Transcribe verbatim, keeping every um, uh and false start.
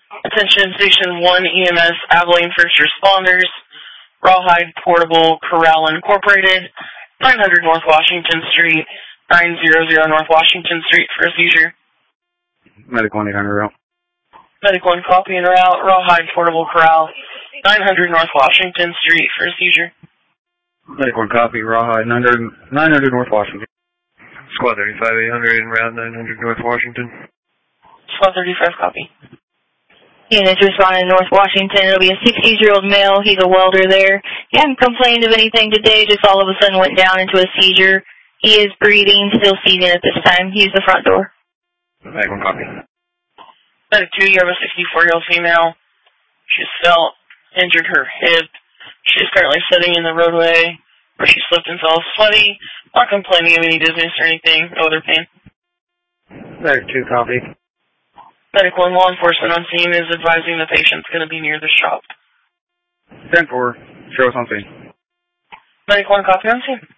Attention Station one E M S, Abilene First Responders, Rawhide Portable Corral Incorporated, nine hundred North Washington Street, nine hundred North Washington Street for a seizure. Medic one eight hundred route. Medic one copy and route, Rawhide Portable Corral, nine hundred North Washington Street for a seizure. Medic one copy, Rawhide, nine hundred, nine hundred North Washington. Squad thirty-five eight hundred and route nine hundred North Washington. Squad thirty-five copy. Units responding to North Washington. It'll be a sixty-year-old male. He's a welder there. He hadn't complained of anything today, just all of a sudden went down into a seizure. He is breathing, still seizing at this time. Use the front door. Medic one copy. Medic two, you have a sixty-four-year-old female. She's felt, injured her hip. She's currently sitting in the roadway where she slipped and fell sweaty. Not complaining of any dizziness or anything. No other pain. Medic two copy. Medic one, law enforcement on scene is advising the patient's going to be near the shop. ten four, show us on scene. Medic one, copy on scene.